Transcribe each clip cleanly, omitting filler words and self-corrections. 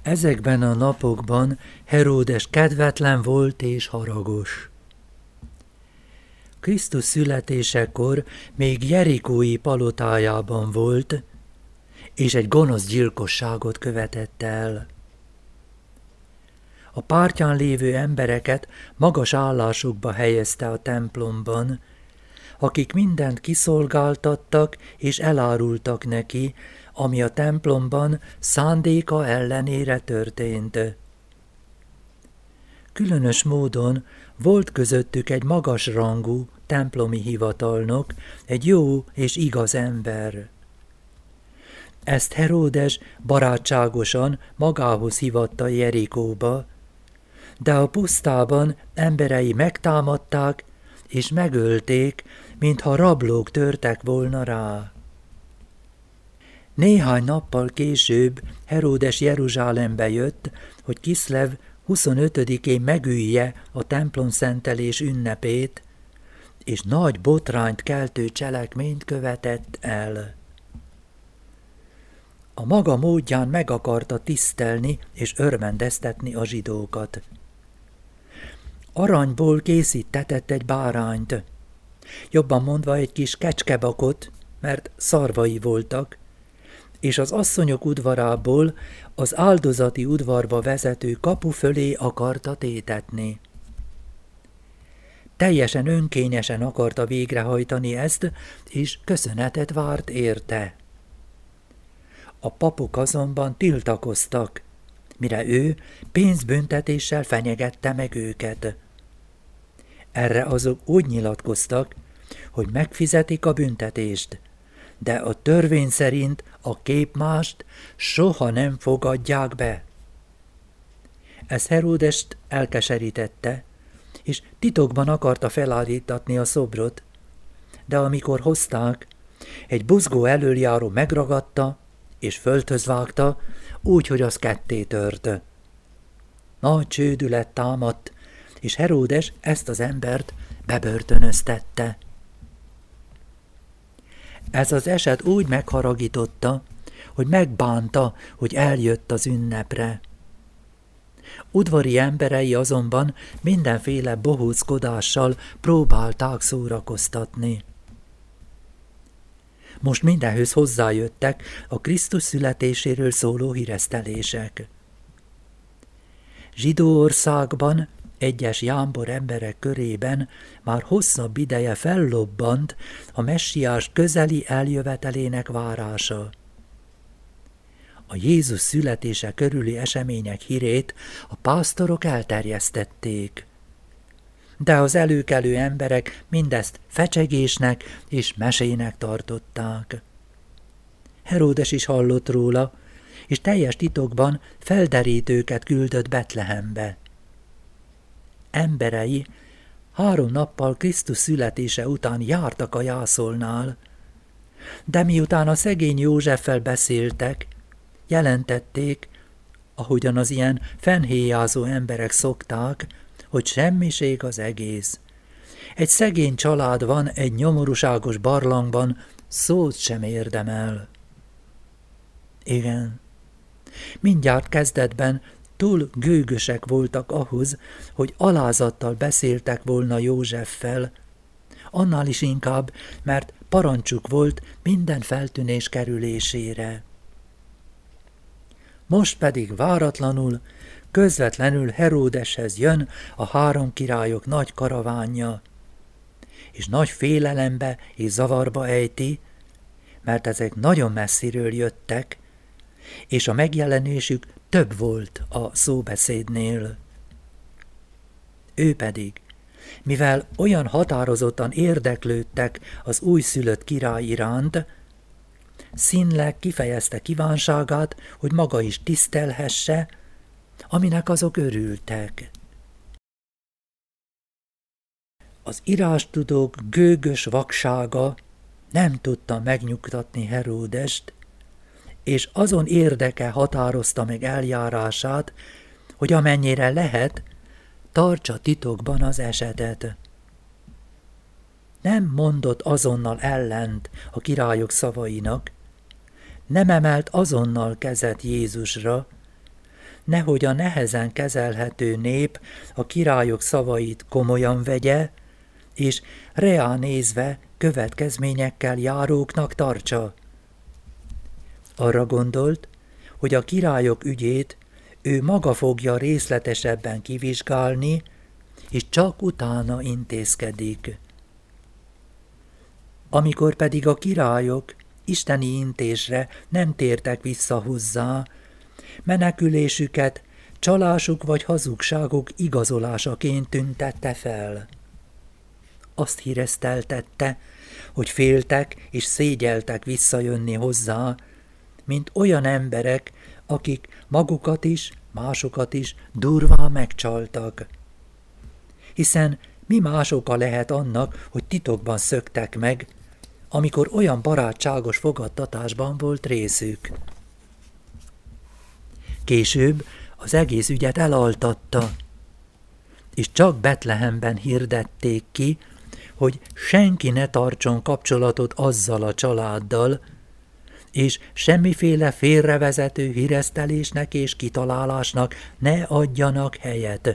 Ezekben a napokban Heródes kedvetlen volt és haragos. Krisztus születésekor még Jerikói palotájában volt, és egy gonosz gyilkosságot követett el. A pártján lévő embereket magas állásokba helyezte a templomban, akik mindent kiszolgáltattak és elárultak neki, ami a templomban szándéka ellenére történt. Különös módon volt közöttük egy magas rangú templomi hivatalnok, egy jó és igaz ember. Ezt Heródes barátságosan magához hívatta Jerikóba, de a pusztában emberei megtámadták és megölték, mintha rablók törtek volna rá. Néhány nappal később Heródes Jeruzsálembe jött, hogy Kiszlev 25-én megülje a templomszentelés ünnepét, és nagy botrányt keltő cselekményt követett el. A maga módján meg akarta tisztelni és örvendeztetni a zsidókat. Aranyból készítetett egy bárányt, jobban mondva egy kis kecskebakot, mert szarvai voltak, és az asszonyok udvarából az áldozati udvarba vezető kapu fölé akarta tétetni. Teljesen önkényesen akarta végrehajtani ezt, és köszönetet várt érte. A papok azonban tiltakoztak, mire ő pénzbüntetéssel fenyegette meg őket. Erre azok úgy nyilatkoztak, hogy megfizetik a büntetést, de a törvény szerint a képmást soha nem fogadják be. Ez Heródest elkeserítette, és titokban akarta felállítatni a szobrot, de amikor hozták, egy buzgó elöljáró megragadta, és földhöz vágta, úgy, hogy az ketté tört. Nagy csődület támadt, és Heródes ezt az embert bebörtönöztette. Ez az eset úgy megharagította, hogy megbánta, hogy eljött az ünnepre. Udvari emberei azonban mindenféle bohóckodással próbálták szórakoztatni. Most mindenhöz hozzájöttek a Krisztus születéséről szóló híresztelések. Zsidó országban egyes jámbor emberek körében már hosszabb ideje fellobbant a messiás közeli eljövetelének várása. A Jézus születése körüli események hírét a pásztorok elterjesztették, de az előkelő emberek mindezt fecsegésnek és mesének tartották. Heródes is hallott róla, és teljes titokban felderítőket küldött Betlehembe. Emberei 3 nappal Krisztus születése után jártak a jászolnál, de miután a szegény Józseffel beszéltek, jelentették, ahogyan az ilyen fennhéjázó emberek szokták, hogy semmiség az egész. Egy szegény család van egy nyomorúságos barlangban, szót sem érdemel. Igen, mindjárt kezdetben túl gőgösek voltak ahhoz, hogy alázattal beszéltek volna Józseffel, annál is inkább, mert parancsuk volt minden feltűnés kerülésére. Most pedig váratlanul, közvetlenül Heródeshez jön a 3 királyok nagy karavánja, és nagy félelembe és zavarba ejti, mert ezek nagyon messziről jöttek, és a megjelenésük több volt a szóbeszédnél. Ő pedig, mivel olyan határozottan érdeklődtek az újszülött király iránt, színleg kifejezte kívánságát, hogy maga is tisztelhesse, aminek azok örültek. Az írástudók gőgös vaksága nem tudta megnyugtatni Heródest, és azon érdeke határozta meg eljárását, hogy amennyire lehet, tartsa titokban az esetet. Nem mondott azonnal ellent a királyok szavainak, nem emelt azonnal kezet Jézusra, nehogy a nehezen kezelhető nép a királyok szavait komolyan vegye, és reá nézve következményekkel járóknak tartsa. Arra gondolt, hogy a királyok ügyét ő maga fogja részletesebben kivizsgálni, és csak utána intézkedik. Amikor pedig a királyok isteni intésre nem tértek vissza hozzá, menekülésüket csalásuk vagy hazugságuk igazolásaként tüntette fel. Azt híreszteltette, hogy féltek és szégyeltek visszajönni hozzá, mint olyan emberek, akik magukat is, másokat is durván megcsaltak. Hiszen mi más oka lehet annak, hogy titokban szöktek meg, amikor olyan barátságos fogadtatásban volt részük. Később az egész ügyet elaltatta, és csak Betlehemben hirdették ki, hogy senki ne tartson kapcsolatot azzal a családdal, és semmiféle félrevezető híresztelésnek és kitalálásnak ne adjanak helyet.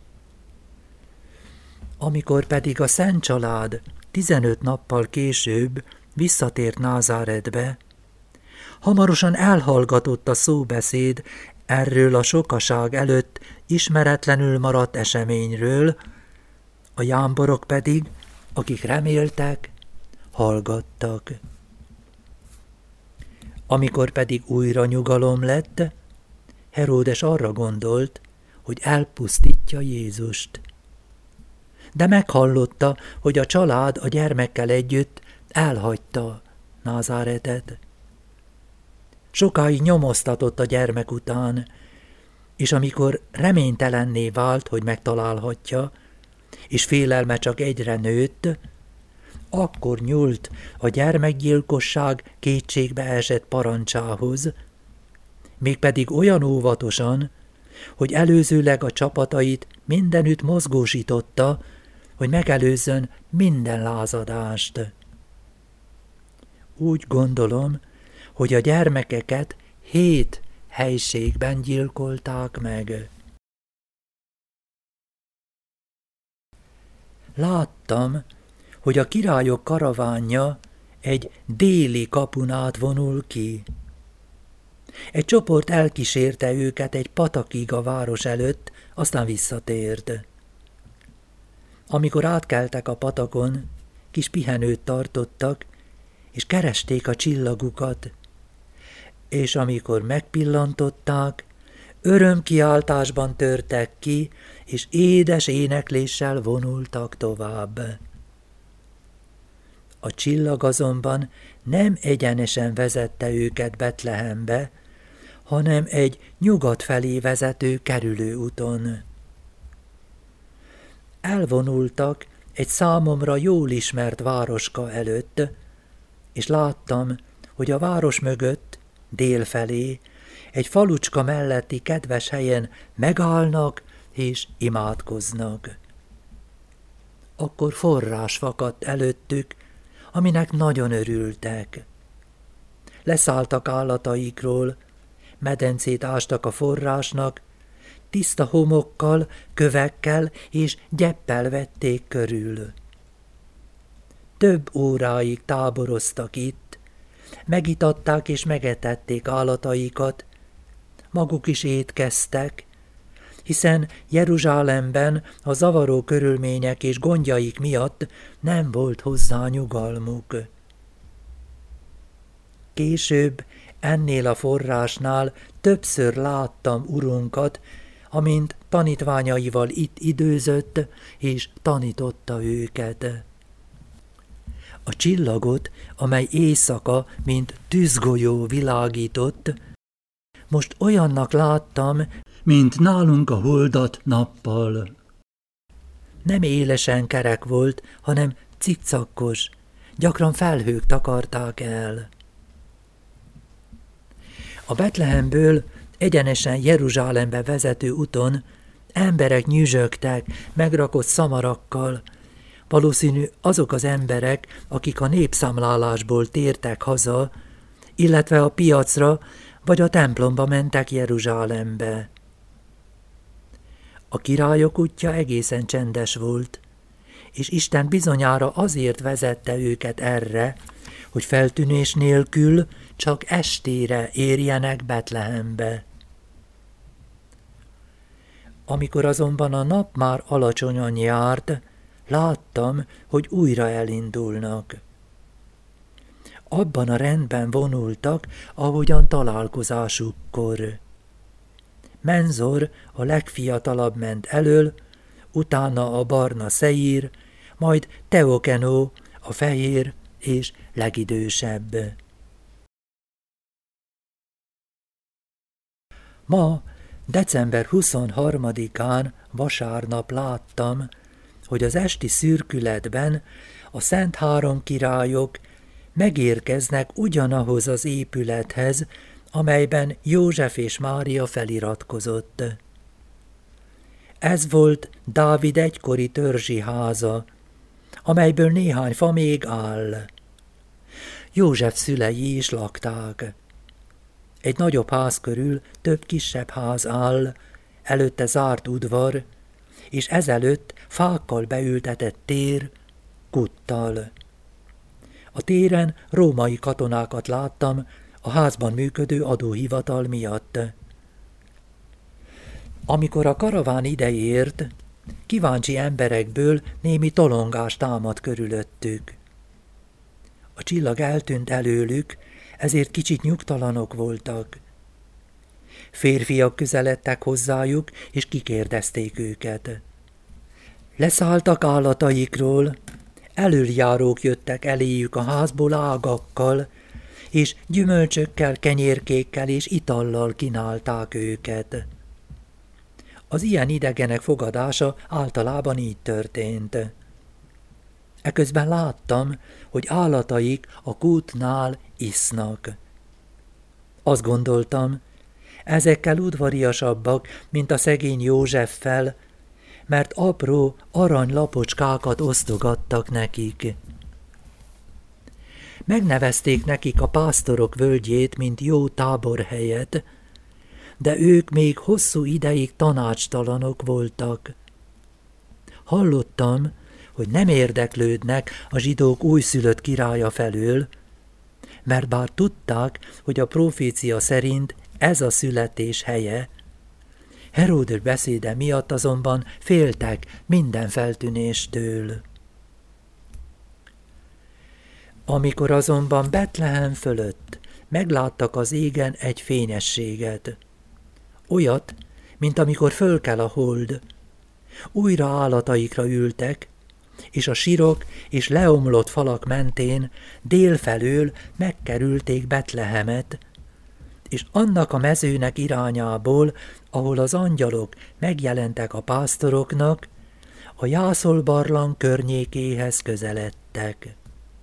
Amikor pedig a Szent Család 15 nappal később visszatért Názáretbe, hamarosan elhallgatott a szóbeszéd erről a sokaság előtt ismeretlenül maradt eseményről, a jámborok pedig, akik reméltek, hallgattak. Amikor pedig újra nyugalom lett, Heródes arra gondolt, hogy elpusztítja Jézust. De meghallotta, hogy a család a gyermekkel együtt elhagyta Názáretet. Sokáig nyomoztatott a gyermek után, és amikor reménytelenné vált, hogy megtalálhatja, és félelme csak egyre nőtt, akkor nyúlt a gyermekgyilkosság kétségbe esett parancsához, mégpedig olyan óvatosan, hogy előzőleg a csapatait mindenütt mozgósította, hogy megelőzzön minden lázadást. Úgy gondolom, hogy a gyermekeket 7 helységben gyilkolták meg. Láttam, hogy a királyok karavánja egy déli kapun át vonul ki. Egy csoport elkísérte őket egy patakig a város előtt, aztán visszatért. Amikor átkeltek a patakon, kis pihenőt tartottak, és keresték a csillagukat, és amikor megpillantották, örömkiáltásban törtek ki, és édes énekléssel vonultak tovább. A csillag azonban nem egyenesen vezette őket Betlehembe, hanem egy nyugat felé vezető kerülőúton. Elvonultak egy számomra jól ismert városka előtt, és láttam, hogy a város mögött, délfelé, egy falucska melletti kedves helyen megállnak és imádkoznak. Akkor forrás fakadt előttük, aminek nagyon örültek. Leszálltak állataikról, medencét ástak a forrásnak, tiszta homokkal, kövekkel és gyeppel vették körül. Több óráig táboroztak itt, megitatták és megetették állataikat, maguk is étkeztek, hiszen Jeruzsálemben a zavaró körülmények és gondjaik miatt nem volt hozzá nyugalmuk. Később ennél a forrásnál többször láttam urunkat, amint tanítványaival itt időzött és tanította őket. A csillagot, amely éjszaka, mint tűzgolyó világított, most olyannak láttam, mint nálunk a holdat nappal. Nem élesen kerek volt, hanem cikcakkos, gyakran felhők takarták el. A Betlehemből egyenesen Jeruzsálembe vezető úton emberek nyüzsögtek megrakott szamarakkal, valószínű azok az emberek, akik a népszámlálásból tértek haza, illetve a piacra vagy a templomba mentek Jeruzsálembe. A királyok útja egészen csendes volt, és Isten bizonyára azért vezette őket erre, hogy feltűnés nélkül csak estére érjenek Betlehembe. Amikor azonban a nap már alacsonyan járt, láttam, hogy újra elindulnak. Abban a rendben vonultak, ahogyan találkozásukkor. Menzor, a legfiatalabb ment elől, utána a barna Szeír, majd Teokenó, a fehér és legidősebb. Ma, december 23-án vasárnap láttam, hogy az esti szürkületben a Szent Három királyok megérkeznek ugyanahoz az épülethez, amelyben József és Mária feliratkozott. Ez volt Dávid egykori törzsi háza, amelyből néhány fa még áll. József szülei is lakták. Egy nagyobb ház körül több kisebb ház áll, előtte zárt udvar, és ezelőtt fákkal beültetett tér, kuttal. A téren római katonákat láttam a házban működő adóhivatal miatt. Amikor a karaván ideért, kíváncsi emberekből némi tolongás támad körülöttük. A csillag eltűnt előlük, ezért kicsit nyugtalanok voltak. Férfiak közeledtek hozzájuk, és kikérdezték őket. Leszálltak állataikról, elöljárók jöttek eléjük a házból ágakkal, és gyümölcsökkel, kenyérkékkel és itallal kínálták őket. Az ilyen idegenek fogadása általában így történt. Eközben láttam, hogy állataik a kútnál isznak. Azt gondoltam, ezekkel udvariasabbak, mint a szegény Józseffel, mert apró aranylapocskákat osztogattak nekik. Megnevezték nekik a pásztorok völgyét, mint jó táborhelyet, de ők még hosszú ideig tanácstalanok voltak. Hallottam, hogy nem érdeklődnek a zsidók újszülött királya felől, mert bár tudták, hogy a profécia szerint ez a születés helye, Heródes beszéde miatt azonban féltek minden feltűnéstől. Amikor azonban Betlehem fölött megláttak az égen egy fényességet, olyat, mint amikor fölkel a hold, újra állataikra ültek, és a sirok és leomlott falak mentén délfelől megkerülték Betlehemet, és annak a mezőnek irányából, ahol az angyalok megjelentek a pásztoroknak, a jászolbarlang környékéhez közeledtek.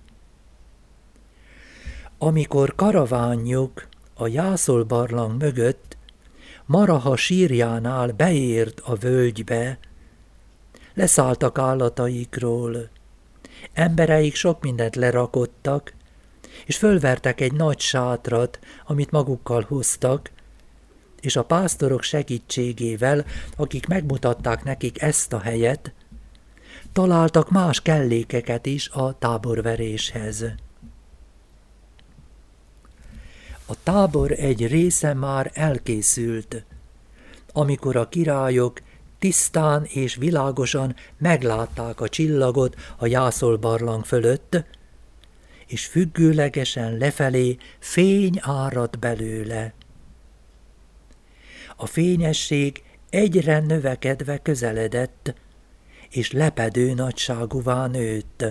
Amikor karavánjuk a jászolbarlang mögött Maraha sírjánál beért a völgybe, leszálltak állataikról, embereik sok mindent lerakottak, és fölvertek egy nagy sátrat, amit magukkal hoztak, és a pásztorok segítségével, akik megmutatták nekik ezt a helyet, találtak más kellékeket is a táborveréshez. A tábor egy része már elkészült, amikor a királyok tisztán és világosan meglátták a csillagot a jászolbarlang fölött, és függőlegesen lefelé fény áradt belőle. A fényesség egyre növekedve közeledett, és lepedő nagyságúvá nőtt.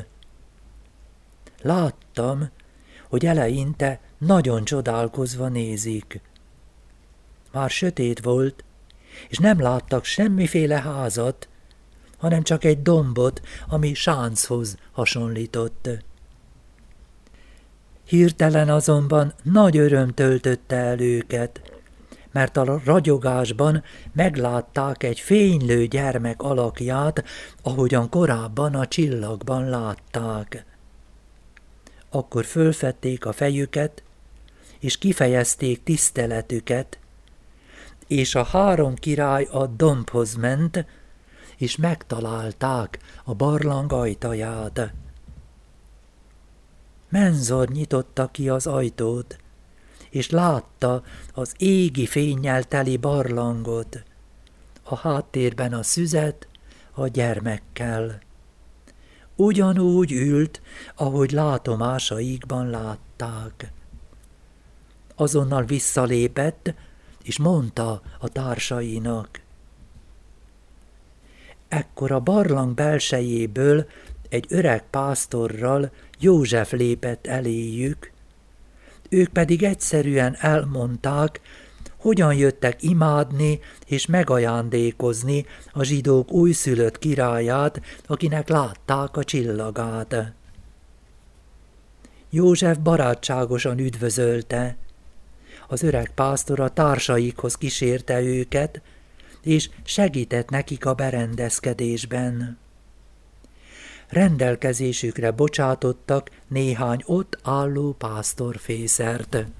Láttam, hogy eleinte nagyon csodálkozva nézik. Már sötét volt, és nem láttak semmiféle házat, hanem csak egy dombot, ami sánchoz hasonlított. Hirtelen azonban nagy öröm töltötte el őket, mert a ragyogásban meglátták egy fénylő gyermek alakját, ahogyan korábban a csillagban látták. Akkor fölfedték a fejüket, és kifejezték tiszteletüket, és a 3 király a dombhoz ment, és megtalálták a barlang ajtaját. Menzor nyitotta ki az ajtót, és látta az égi fénnyel teli barlangot, a háttérben a szüzet a gyermekkel. Ugyanúgy ült, ahogy látomásaikban látták. Azonnal visszalépett, és mondta a társainak. Ekkor a barlang belsejéből egy öreg pásztorral József lépett eléjük, ők pedig egyszerűen elmondták, hogyan jöttek imádni és megajándékozni a zsidók újszülött királyát, akinek látták a csillagát. József barátságosan üdvözölte. Az öreg pásztor a társaikhoz kísérte őket, és segített nekik a berendezkedésben. Rendelkezésükre bocsátottak néhány ott álló pásztorfészert.